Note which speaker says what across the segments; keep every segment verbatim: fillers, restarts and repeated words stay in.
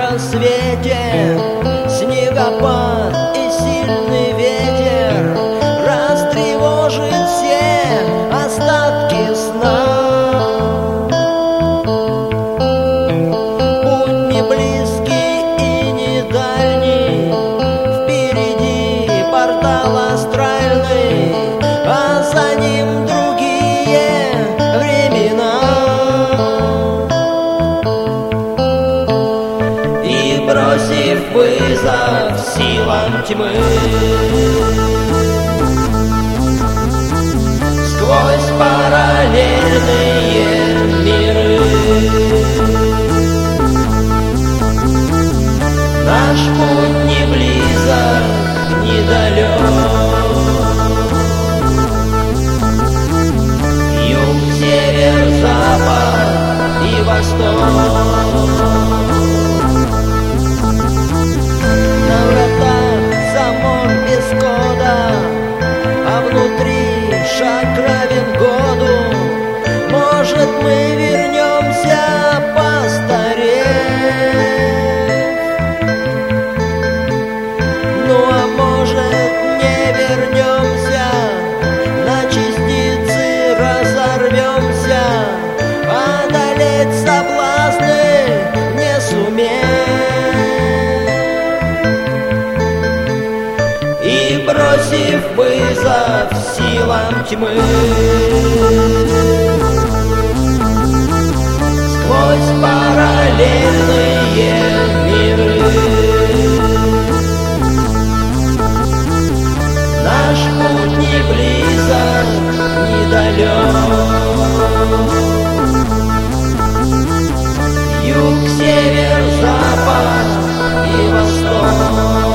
Speaker 1: рассвете снегопад и сильный ветер растревожит все остатки сна. Путь не близкий и не дальний, впереди портал астральный, а за ним другие времена. И бросив вызов силам тьмы, сквозь параллельные миры, наш путь не близок, не далек. Юг, север, запад и восток. На вратах замок без кода, а внутри шаг равен году. Может, мы вернемся постарев, ну а может, не вернемся, на частицы разорвемся, одолеть соблазны не сумеем. И бросив вызов силам тьмы, сквозь параллельные миры, наш путь не близок, не далек. Юг, север, запад и восток.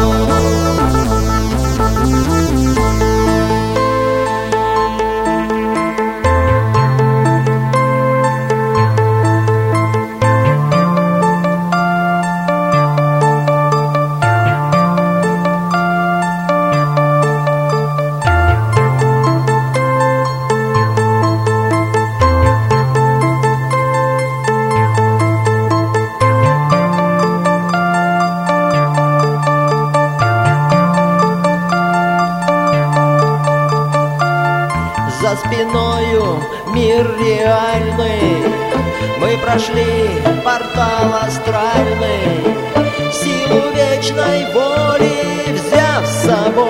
Speaker 1: За спиною мир реальный, мы прошли портал астральный, силу вечной воли взяв с собой.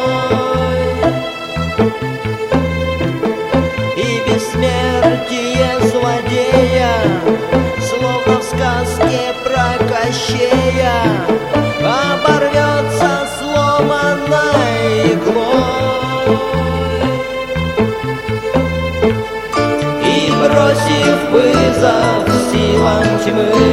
Speaker 1: И бессмертие злодея, словно в сказке про Кощея, оборвется сломанной иглой. Бросив вызов силам тьмы,